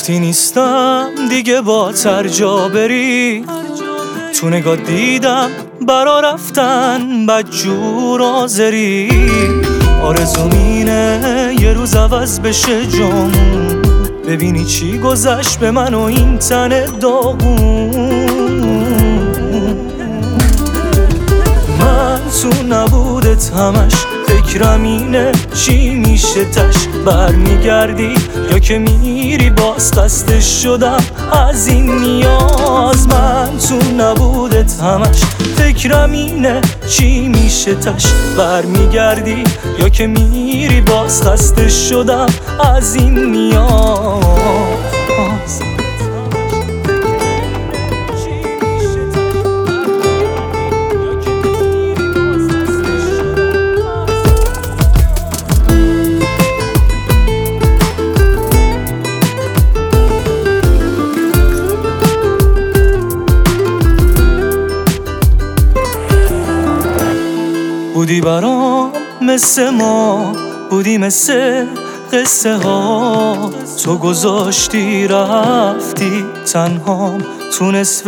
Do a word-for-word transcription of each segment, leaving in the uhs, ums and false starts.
گفتی نیستم دیگه با ترجا بری، تو نگاه دیدم برا رفتن بدجور آزری. آرزوم اینه یه روز عوض بشه جامون، ببینی چی گذشت به من و این تن داغون. من تو نبودت همش فکرم اینه چی میشه تش، برمیگردی یا که میری باز خسته شدم از این نیاز. من تو نبودت همش فکرم اینه چی میشه تش، برمیگردی یا که میری باز خسته شدم از این نیاز. بودی برام مثل ما، بودی مثل قصه ها، تو گذاشتی رفتی تنهام تو نصف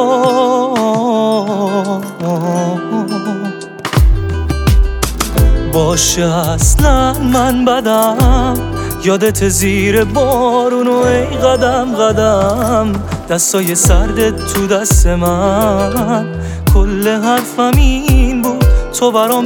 راه. باشه اصلا من بدم، یادت زیر بارون و ای قدم قدم دستای سردت تو دست من، کل حرفم این بود تو برام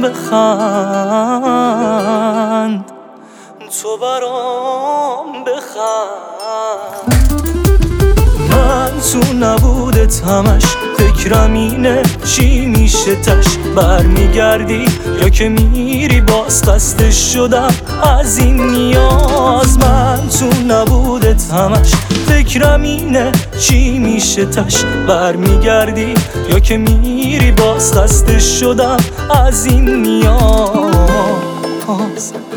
بخند، تو برام بخند. من تو نبودت همش فکرم اینه چی میشه تش، برمیگردی یا که میری باز خسته شدم از این نیاز. من تو نبودت همش فکرم اینه چی میشه تش، برمیگردی یا که میری باز خسته شدم از این نیاز.